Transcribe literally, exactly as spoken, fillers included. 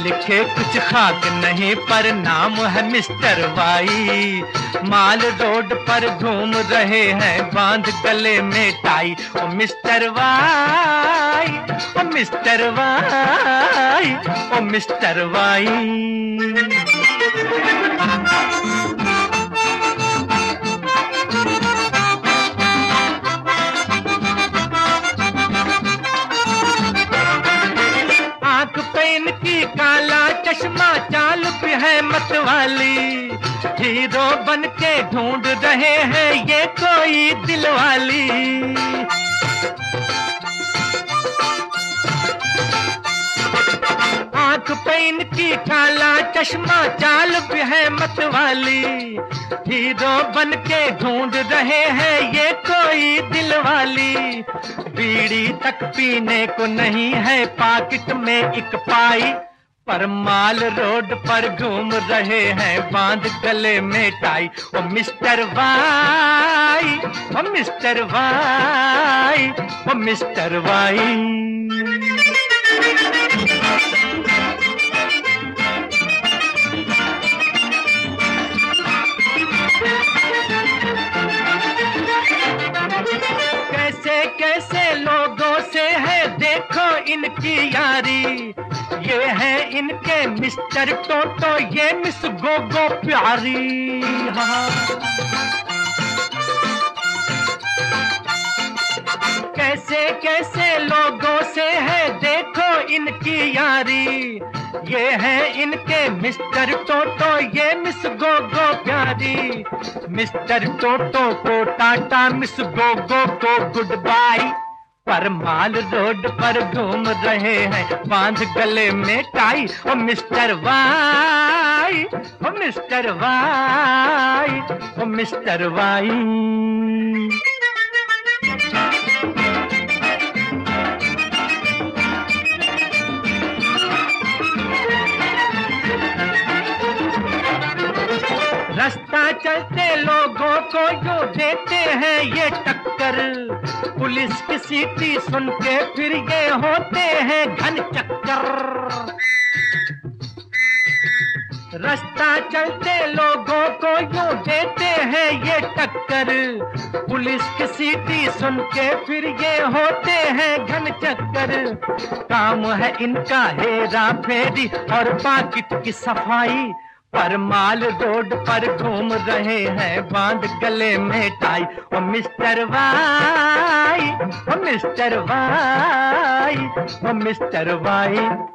लिखे कुछ खाक नहीं पर नाम है मिस्टर वाई। माल रोड पर घूम रहे हैं बांध गले में टाई। ओ मिस्टर वाई, ओ मिस्टर वाई, ओ मिस्टर वाई। आंख पे इनकी काला चश्मा, चाल भी है मतवाली। हीरो बन के ढूंढ रहे हैं ये कोई दिलवाली। आंख पे इनकी काला चश्मा, चाल भी है मतवाली। हीरो बन के ढूंढ रहे हैं ये कोई दिलवाली। बीड़ी तक पीने को नहीं है पॉकेट में एक पाई, पर माल रोड पर घूम रहे हैं बांध गले में टाई। ओ मिस्टर वाई, ओ मिस्टर वाई, ओ मिस्टर वाई। कैसे कैसे लोगों से है देखो इनकी यारी। ये है इनके मिस्टर टोटो, ये मिस गोगो प्यारी। हाँ। कैसे कैसे लोगों से है देखो इनकी यारी। ये है इनके मिस्टर टोटो, ये मिस गोगो प्यारी। मिस्टर टोटो को टाटा, मिस गोगो को गुड बाय, पर माल रोड पर घूम रहे हैं बांध गले में टाई। ओ मिस्टर वाई, ओ मिस्टर वाई, ओ मिस्टर वाई। रास्ता चलते लोगों को जो देते हैं ये टक्कर। पुलिस की सीटी सुन के फिर ये होते हैं घन चक्कर। रास्ता चलते लोगों को यूं देते हैं ये टक्कर। पुलिस की सीटी सुन के फिर ये होते हैं घन चक्कर। काम है इनका हेरा फेरी और पाकिट की सफाई, पर माल रोड पर घूम रहे हैं बांध गले में टाई। ओ मिस्टर वाई, ओ मिस्टर वाई, ओ मिस्टर वाई।